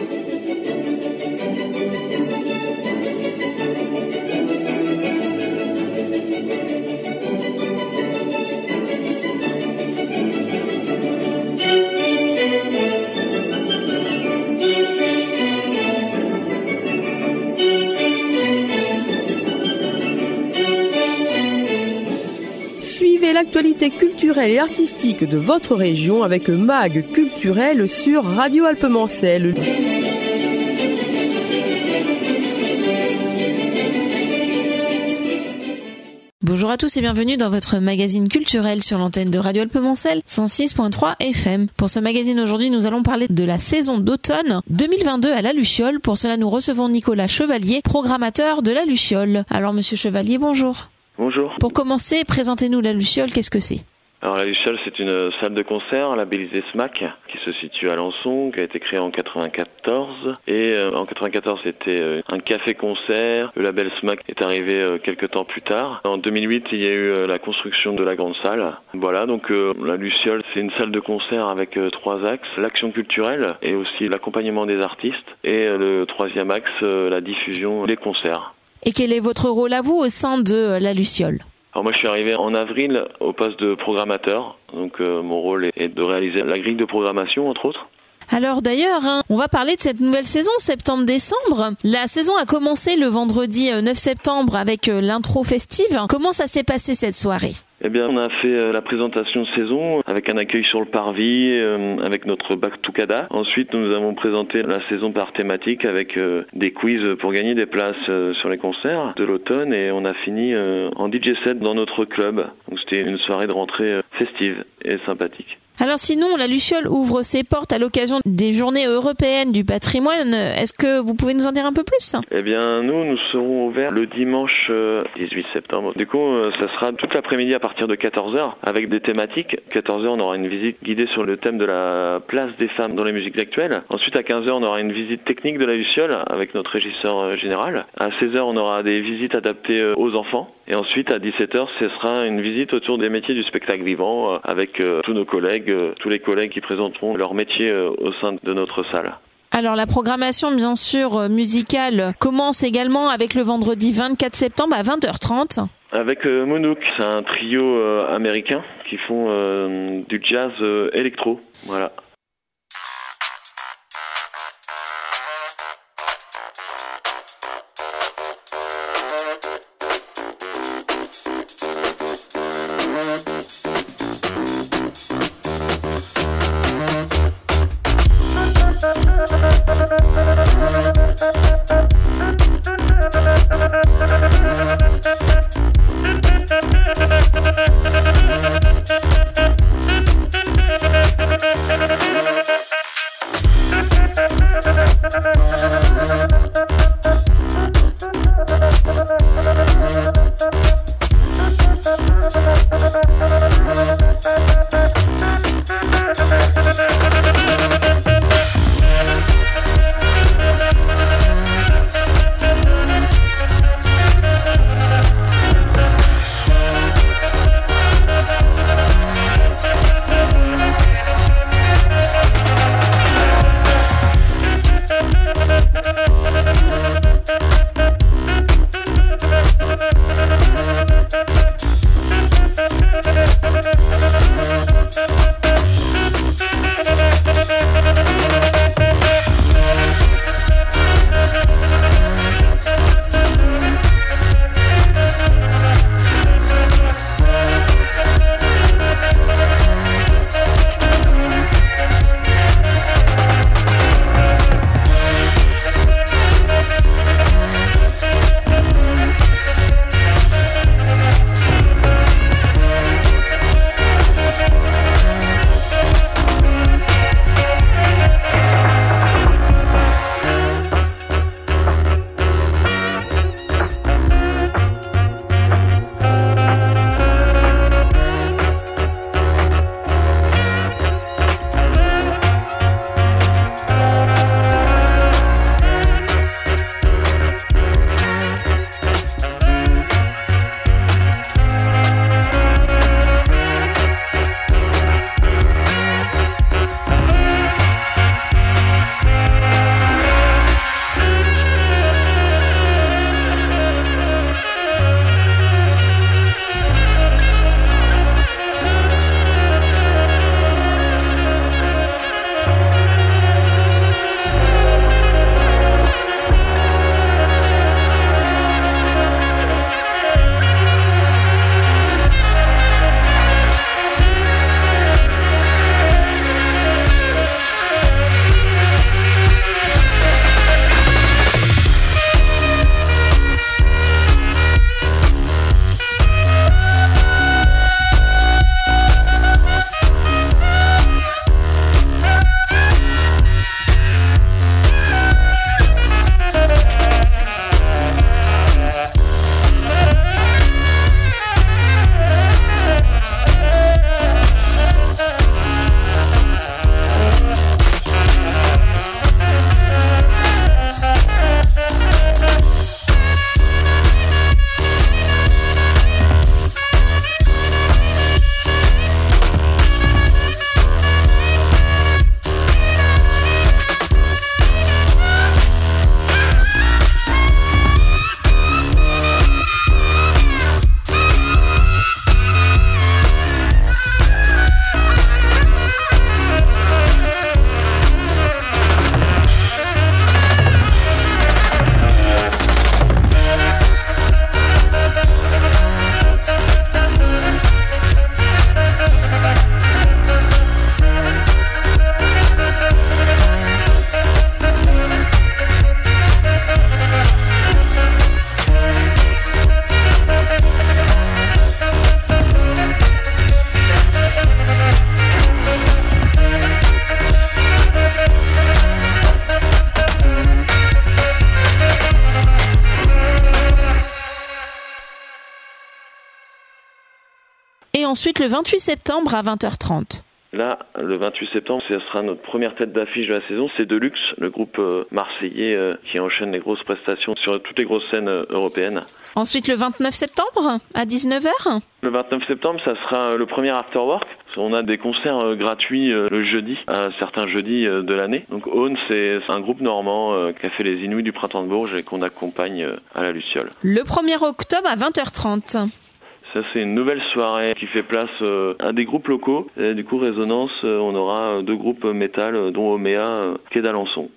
Suivez l'actualité culturelle et artistique de votre région avec MAG Culturel sur Radio Alpemancel. Bonjour à tous et bienvenue dans votre magazine culturel sur l'antenne de Radio Alpemancel 106.3 FM. Pour ce magazine aujourd'hui, nous allons parler de la saison d'automne 2022 à la Luciole. Pour cela, nous recevons Nicolas Chevalier, programmateur de la Luciole. Alors monsieur Chevalier, bonjour. Bonjour. Pour commencer, présentez-nous la Luciole, qu'est-ce que c'est ? Alors la Luciole, c'est une salle de concert labellisée SMAC qui se situe à Lançon, qui a été créée en 94. Et en 94, c'était un café-concert. Le label SMAC est arrivé quelques temps plus tard. En 2008, il y a eu la construction de la grande salle. Voilà, donc la Luciole, c'est une salle de concert avec 3 axes. L'action culturelle et aussi l'accompagnement des artistes. Et le 3e axe, la diffusion des concerts. Et quel est votre rôle à vous au sein de la Luciole ? Alors moi je suis arrivé en avril au poste de programmateur, donc mon rôle est de réaliser la grille de programmation entre autres. Alors d'ailleurs, on va parler de cette nouvelle saison, septembre-décembre. La saison a commencé le vendredi 9 septembre avec l'intro festive. Comment ça s'est passé cette soirée ? Eh bien, on a fait la présentation de saison avec un accueil sur le parvis, avec notre Batucada. Ensuite, nous avons présenté la saison par thématique avec des quiz pour gagner des places sur les concerts de l'automne et on a fini en DJ set dans notre club. Donc c'était une soirée de rentrée festive et sympathique. Alors sinon, la Luciole ouvre ses portes à l'occasion des journées européennes du patrimoine. Est-ce que vous pouvez nous en dire un peu plus ? Eh bien, nous serons ouverts le dimanche 18 septembre. Du coup, ça sera toute l'après-midi à partir de 14h avec des thématiques. 14h, on aura une visite guidée sur le thème de la place des femmes dans les musiques actuelles. Ensuite, à 15h, on aura une visite technique de la Luciole avec notre régisseur général. À 16h, on aura des visites adaptées aux enfants. Et ensuite, à 17h, ce sera une visite autour des métiers du spectacle vivant avec tous nos collègues, tous les collègues qui présenteront leur métier au sein de notre salle. Alors la programmation, bien sûr, musicale commence également avec le vendredi 24 septembre à 20h30. Avec Monouk, c'est un trio américain qui font du jazz électro. Voilà. ensuite le 28 septembre à 20h30. Là, le 28 septembre, ce sera notre première tête d'affiche de la saison. C'est Deluxe, le groupe marseillais qui enchaîne les grosses prestations sur toutes les grosses scènes européennes. Ensuite, le 29 septembre à 19h. Le 29 septembre, ça sera le premier afterwork. On a des concerts gratuits le jeudi, à certains jeudis de l'année. Donc Aune, c'est un groupe normand qui a fait les Inuits du Printemps de Bourges et qu'on accompagne à la Luciole. Le 1er octobre à 20h30. Ça, c'est une nouvelle soirée qui fait place à des groupes locaux. Et du coup, Résonance, on aura 2 groupes métal, dont Omea, qui est d'Alençon.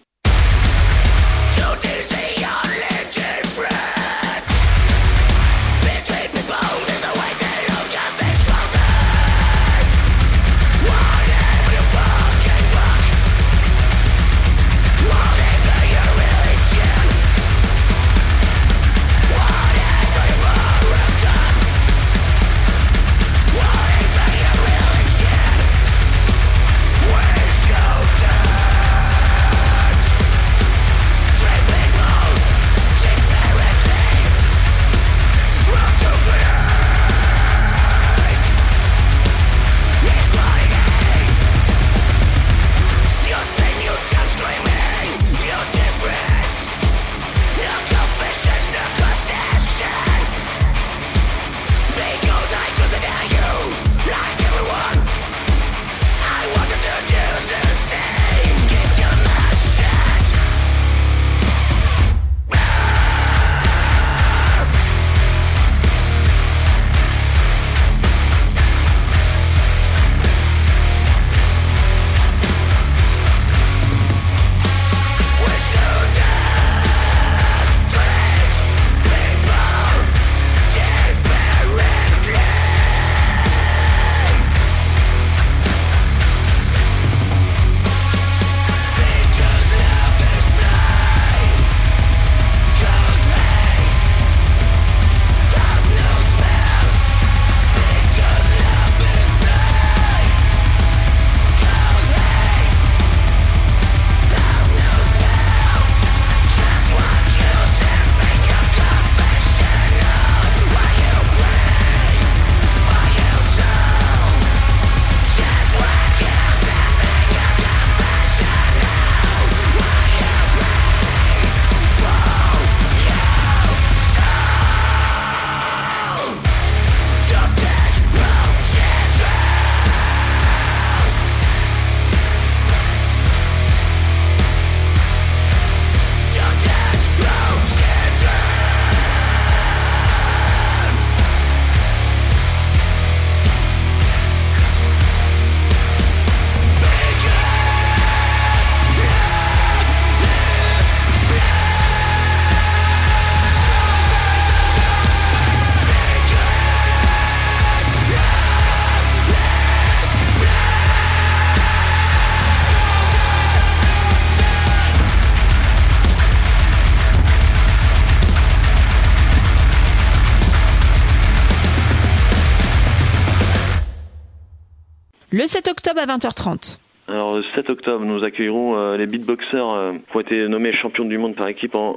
Le 7 octobre à 20h30. Alors le 7 octobre, nous accueillerons les beatboxers qui ont été nommés champions du monde par équipe en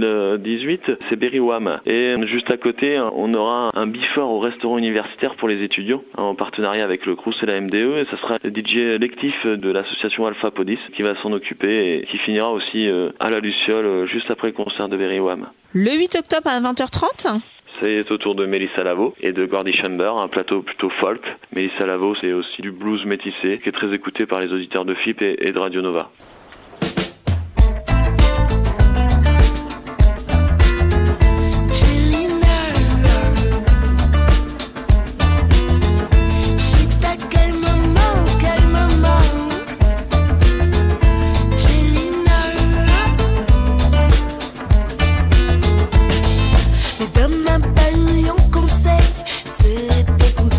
2018. C'est Berry Wham. Et juste à côté, on aura un before au restaurant universitaire pour les étudiants en partenariat avec le Crous et la MDE. Et ça sera le DJ Lectif de l'association Alpha Podis qui va s'en occuper et qui finira aussi à la Luciole juste après le concert de Berry Wham. Le 8 octobre à 20h30. C'est au tour de Mélissa Lavo et de Gordy Chamber, un plateau plutôt folk. Mélissa Lavo, c'est aussi du blues métissé, qui est très écouté par les auditeurs de FIP et de Radio Nova.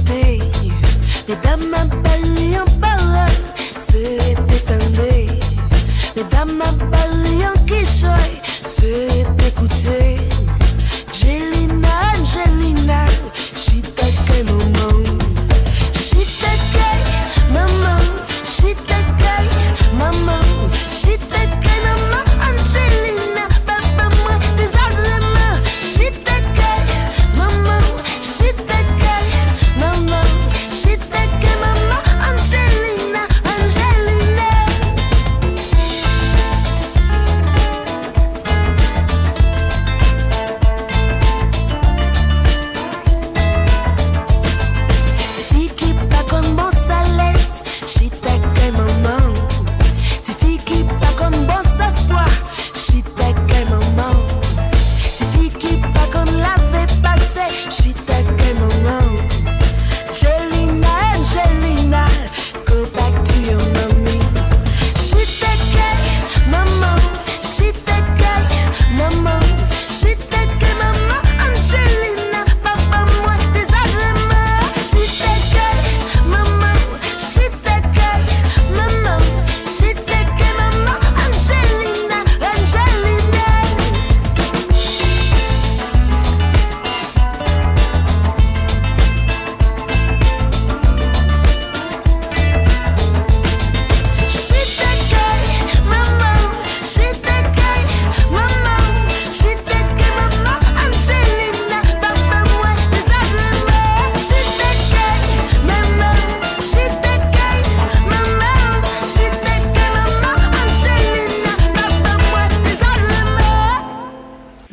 Mesdames, ma belle en parole, c'est étendue.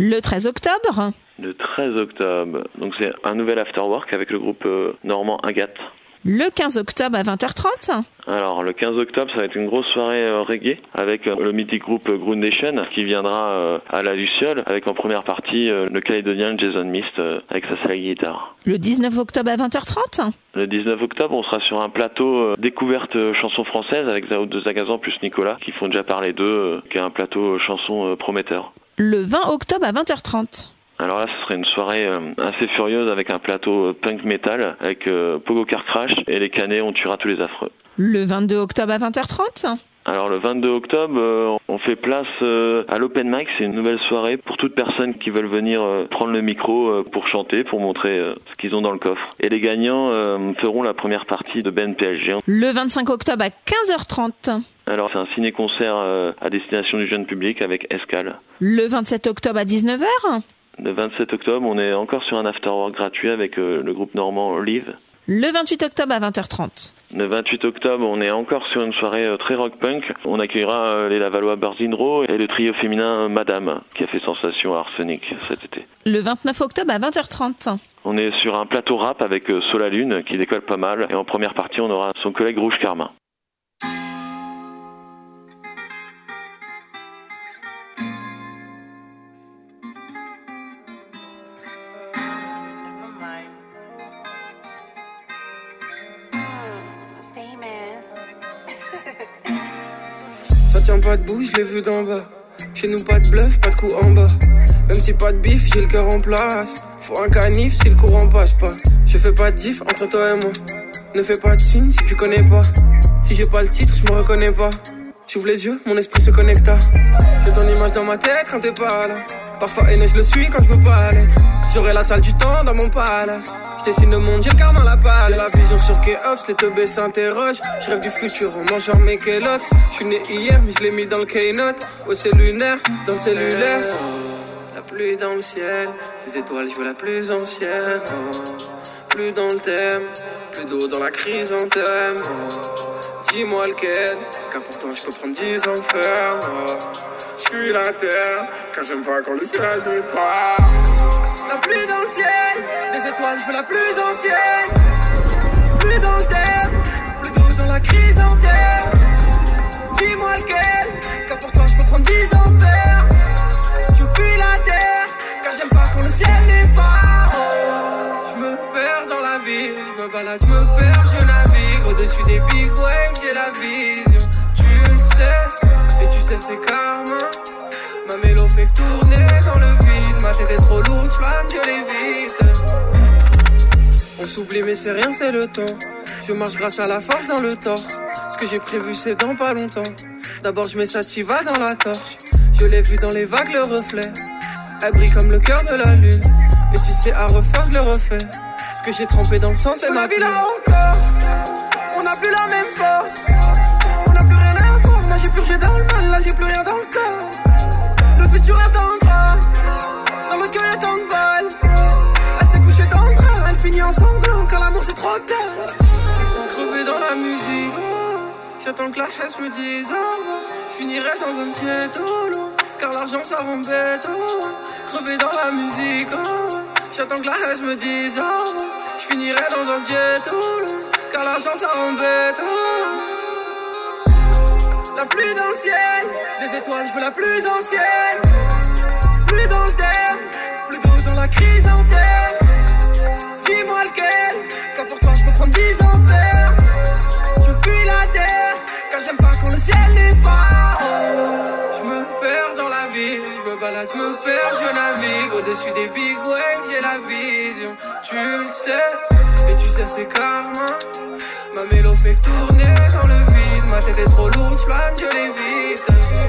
Le 13 octobre. Le 13 octobre, donc c'est un nouvel afterwork avec le groupe normand Agathe. Le 15 octobre à 20h30. Alors le 15 octobre, ça va être une grosse soirée reggae avec le mythique groupe Groundation qui viendra à la Luciole avec en première partie le Calédonien Jason Mist avec sa slide guitare. Le 19 octobre à 20h30. Le 19 octobre, on sera sur un plateau découverte chansons françaises avec Zao de Zagazan plus Nicolas qui font déjà parler d'eux, qui est un plateau chansons prometteur. Le 20 octobre à 20h30. Alors là, ce serait une soirée assez furieuse avec un plateau punk metal avec Pogo Car Crash et les Canets, on tuera tous les affreux. Le 22 octobre à 20h30. Alors le 22 octobre, on fait place à l'Open Mic, c'est une nouvelle soirée pour toute personne qui veulent venir prendre le micro pour chanter, pour montrer ce qu'ils ont dans le coffre. Et les gagnants feront la première partie de BNPLG. Le 25 octobre à 15h30. Alors c'est un ciné-concert à destination du jeune public avec Escale. Le 27 octobre à 19h. Le 27 octobre, on est encore sur un afterwork gratuit avec le groupe normand Live. Le 28 octobre à 20h30. Le 28 octobre, on est encore sur une soirée très rock-punk. On accueillera les Lavallois Birds in Row et le trio féminin Madame, qui a fait sensation à Arsenic cet été. Le 29 octobre à 20h30. On est sur un plateau rap avec Sola Lune, qui décolle pas mal. Et en première partie, on aura son collègue Rouge Carmin. Ça tient pas debout, je l'ai vu d'en bas. Chez nous pas de bluff, pas de coup en bas. Même si pas de bif, j'ai le cœur en place. Faut un canif si le courant passe pas. Je fais pas de diff entre toi et moi. Ne fais pas de signe si tu connais pas. Si j'ai pas le titre, je me reconnais pas. J'ouvre les yeux, mon esprit se connecta. J'ai ton image dans ma tête quand t'es pas là. Parfois haineux, je le suis quand je veux pas l'être. J'aurai la salle du temps dans mon palace. Je dessine le monde, j'ai le karma la balle. J'ai la vision sur K-Ops, les teubés s'interrogent. Je rêve du futur en mangeant mes Kellogg's. Je suis né hier, mais je l'ai mis dans le K-Note. Oh c'est lunaire, dans le cellulaire. La pluie dans le ciel, les étoiles, je veux la plus ancienne. Plus dans le thème, plus d'eau dans la chrysanthème. Dis-moi lequel, car pour toi je peux prendre 10 ans ferme. Je fuis la terre, car j'aime pas quand le ciel n'est pas. La pluie dans le ciel, les étoiles, je veux la plus ancienne. Plus dans le thème, plus d'eau dans la chrysanthème. Dis-moi lequel, car pour toi je peux prendre 10 ans ferme. Je fuis la terre, car j'aime pas quand le ciel n'est pas. Je me perds dans la ville, je me balade, je me perds, je navigue. Au-dessus des big waves, j'ai la vision. Tu le sais, et tu sais c'est karma. Ma mélo fait que tourner dans le vide. Ma tête est trop lourde, j'plane, je l'évite. On s'oublie mais c'est rien, c'est le temps. Je marche grâce à la force dans le torse. Ce que j'ai prévu c'est dans pas longtemps. D'abord je mets sativa dans la torche. Je l'ai vu dans les vagues, le reflet. Elle brille comme le cœur de la lune. Et si c'est à refaire, je le refais. Ce que j'ai trempé dans le sang, c'est ma vie là en Corse. On n'a plus la même force. On n'a plus rien à voir. Là j'ai purgé dans le mal, là j'ai plus rien dans le corps. Le futur attendra. Dans le cœur y'a tant de balles. Elle s'est couchée dans le train. Elle finit en sanglots car l'amour c'est trop tard. Crevé dans la musique. J'attends que la haine me dise au revoir. Je finirai dans un pied au loin. Car l'argent ça rend bête. Crevé dans la musique. J'attends que la haine me dise au revoir. Je finirai dans un jet au loin. Car l'argent ça rend bête. La pluie dans le ciel, des étoiles, je veux la plus ancienne. Plus dans le thème, plus d'eau dans la chrysanthème. Dis-moi lequel, car pour toi je peux prendre 10 ans ferme. Je fuis la terre, car j'aime pas quand le ciel n'est pas. Je me perds dans la ville, je me balade, je me perds, je navigue. Au-dessus des big waves, j'ai la vision. Tu le sais, et tu sais c'est karma. Ma mélo fait que tourner dans le vide. Ma tête est trop lourde, j'plane, je l'évite.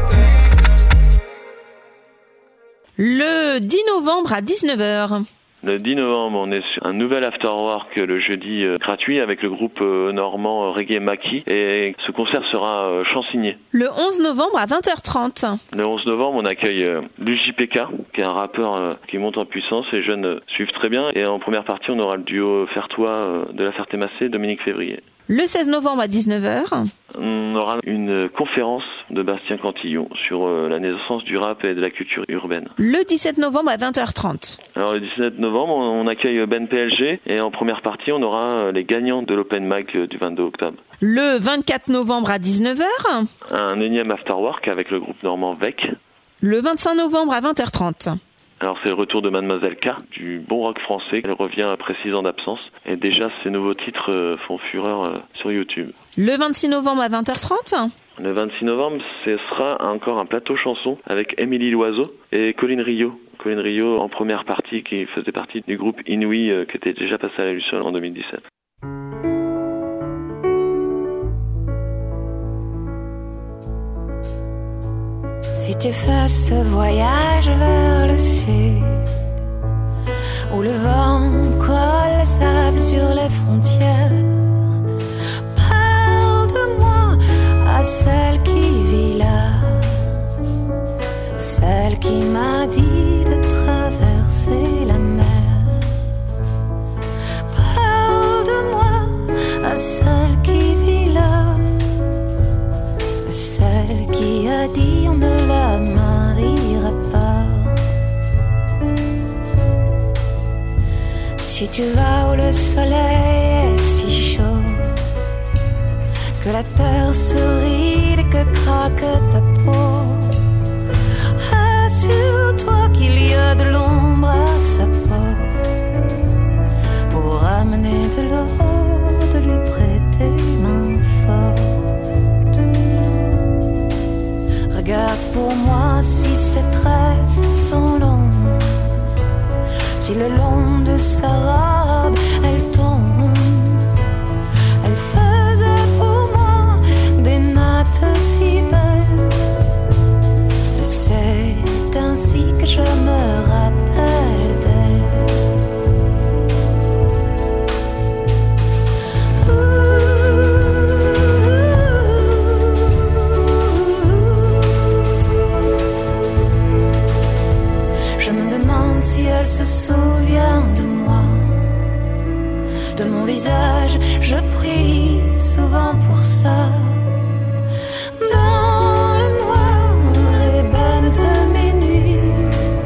Le 10 novembre à 19h. Le 10 novembre, on est sur un nouvel afterwork le jeudi gratuit avec le groupe normand Reggae Maki. Et ce concert sera Chansigné. Le 11 novembre à 20h30. Le 11 novembre, on accueille l'UJPK, qui est un rappeur qui monte en puissance. Les jeunes suivent très bien. Et en première partie, on aura le duo Fertois de la Ferté-Massé, Dominique Février. Le 16 novembre à 19h. On aura une conférence de Bastien Cantillon sur la naissance du rap et de la culture urbaine. Le 17 novembre à 20h30. Alors le 17 novembre, on accueille Ben PLG et en première partie, on aura les gagnants de l'Open Mic du 22 octobre. Le 24 novembre à 19h. Un énième afterwork avec le groupe normand VEC. Le 25 novembre à 20h30. Alors c'est le retour de Mademoiselle K, du bon rock français. Elle revient après 6 ans d'absence. Et déjà, ses nouveaux titres font fureur sur YouTube. Le 26 novembre à 20h30. Le 26 novembre, ce sera encore un plateau chanson avec Émilie Loiseau et Colline Rio. Colline Rio en première partie, qui faisait partie du groupe Inouï, qui était déjà passé à la Luciole en 2017. Si tu fais ce voyage vers le sud, où le vent colle le sable sur les frontières, parle de moi à celle qui vit là, celle qui m'a dit de traverser la mer. Parle de moi à celle qui vit là, celle qui a dit on ne la mariera pas. Si tu vas où le soleil est si chaud, que la terre se ride et que craque ta peau, assure-toi qu'il y a de l'ombre à sa porte pour ramener de l'eau, de lui prêter main forte. Regarde pour moi si ses tresses sont longues, si le long de sa robe elle tombe. Elle faisait pour moi des nattes si belles, et c'est ainsi que je me rappelle d'elle. Je me demande si elle se souvient de moi, de mon visage, je prie souvent pour ça. Dans le noir ébène de mes nuits,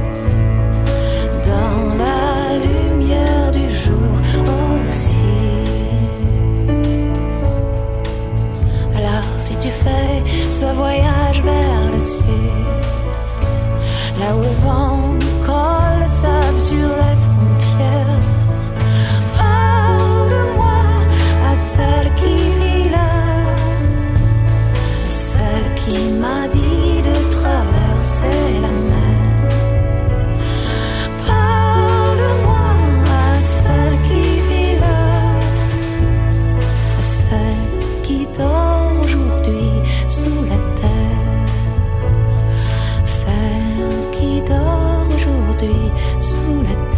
dans la lumière du jour aussi. Alors si tu fais ce voyage vers le sud, là où le vent colle le sable sur les frontières, parle de moi à celle qui vit là, celle qui m'a dit de traverser la mer. Parle de moi à celle qui vit là, à celle qui dort aujourd'hui sous la terre, celle qui dort aujourd'hui sous la terre.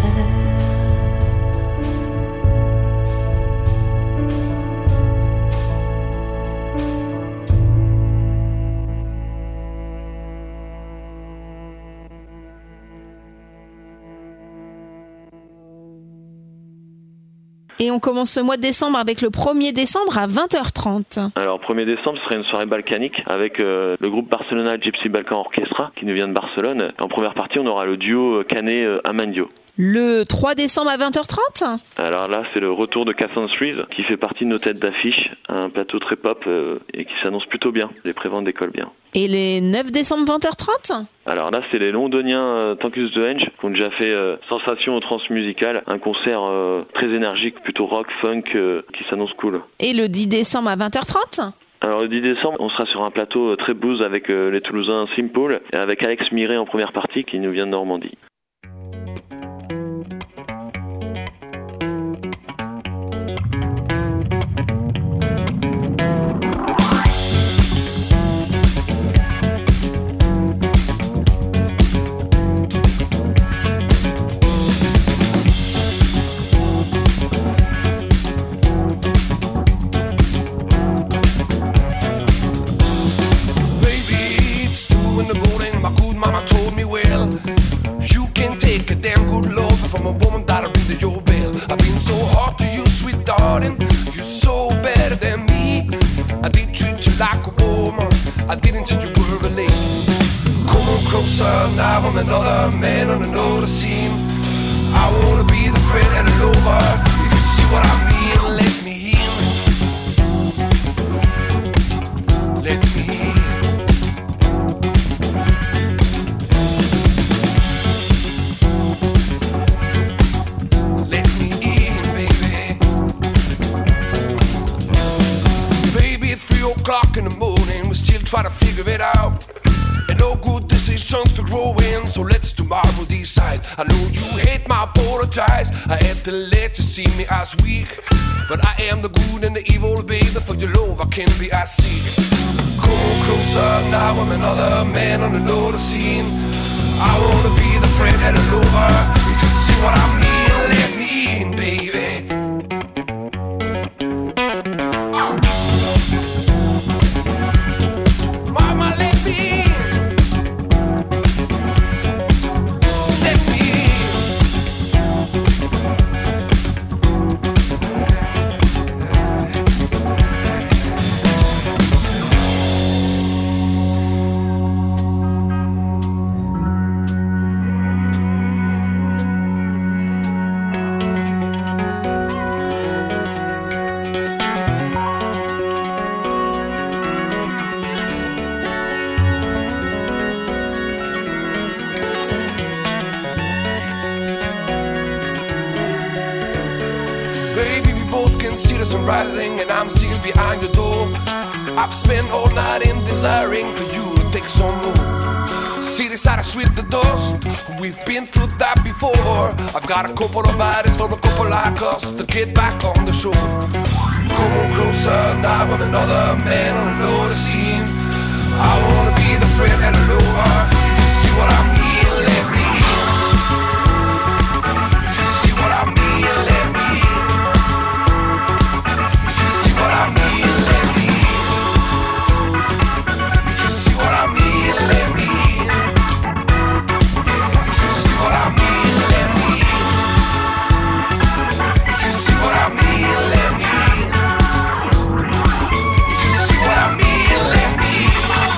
Et on commence ce mois de décembre avec le 1er décembre à 20h30. Alors 1er décembre, ce sera une soirée balkanique avec le groupe Barcelona Gypsy Balkan Orchestra qui nous vient de Barcelone. En première partie, on aura le duo Canet-Amandio. Le 3 décembre à 20h30. Alors là, c'est le retour de Cass and Threes qui fait partie de nos têtes d'affiche, un plateau très pop et qui s'annonce plutôt bien. Les préventes décollent bien. Et les 9 décembre 20h30. Alors là, c'est les Londoniens Tankus the Henge qui ont déjà fait sensation au transmusical, un concert très énergique, plutôt rock, funk, qui s'annonce cool. Et le 10 décembre à 20h30. Alors le 10 décembre, on sera sur un plateau très blues avec les Toulousains Simple et avec Alex Miret en première partie qui nous vient de Normandie. In the morning, my good mama told me, well, you were relate. Come on closer, now I'm another man on another scene. I wanna be the friend and the lover. If you see what I mean, let me in. Let me in. Let me in, baby. Baby, at 3 o'clock in the morning, we still try to figure it out. And no good decisions to grow in, so let's tomorrow decide. I know you hate my apologize. I had to let you see me as weak, but I am the good and the evil, baby. For your love I can be as sick. Come on closer, now I'm another man on another scene. I wanna be the friend and the lover. If you see what I mean, let me in, baby. Mama, let me in. Baby, we both can see the sun rising, and I'm still behind your door. I've spent all night in desiring for you to take some more. See this side, I sweep the dust. We've been through that before. I've got a couple of bodies for a couple like us to get back on the shore. Come on closer, now I'm another man on another scene. I wanna be the friend and the lover. If you see what I mean, let me in. If you see what I mean, let me in. What I mean, let me in. If you see what I mean, let me in. If you see what I mean, let me in. If you see what I mean, let me in. If you see what I mean, let me in.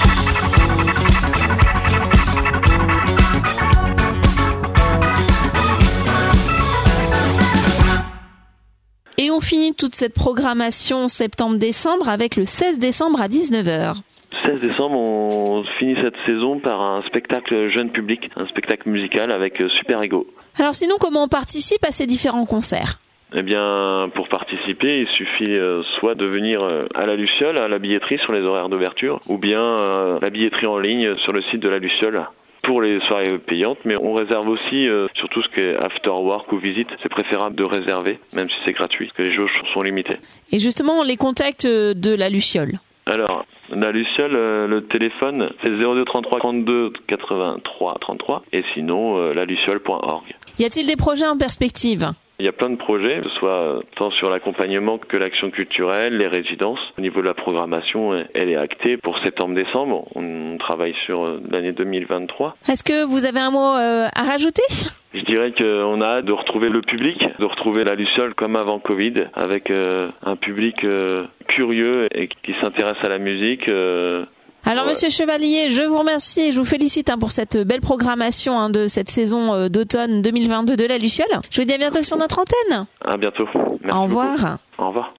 Et on finit toute cette programmation septembre-décembre avec le 16 décembre à 19h. 16 décembre, on finit cette saison par un spectacle jeune public, un spectacle musical avec Super Ego. Alors sinon, comment on participe à ces différents concerts ? Eh bien, pour participer, il suffit soit de venir à la Luciole, à la billetterie sur les horaires d'ouverture, ou bien la billetterie en ligne sur le site de la Luciole. Pour les soirées payantes, mais on réserve aussi sur tout ce qui est after work ou visite. C'est préférable de réserver, même si c'est gratuit, parce que les jauges sont limitées. Et justement, les contacts de la Luciole. Alors, la Luciole, le téléphone, c'est 02 33 32 83 33, et sinon, laluciole.org. Y a-t-il des projets en perspective ? Il y a plein de projets, que ce soit tant sur l'accompagnement que l'action culturelle, les résidences. Au niveau de la programmation, elle est actée pour septembre-décembre. On travaille sur l'année 2023. Est-ce que vous avez un mot à rajouter ? Je dirais qu'on a hâte de retrouver le public, de retrouver la Luciole comme avant Covid, avec un public curieux et qui s'intéresse à la musique. Alors Monsieur Chevalier, je vous remercie et je vous félicite pour cette belle programmation de cette saison d'automne 2022 de la Luciole. Je vous dis à bientôt sur notre antenne. À bientôt. Merci Au revoir. beaucoup. Au revoir.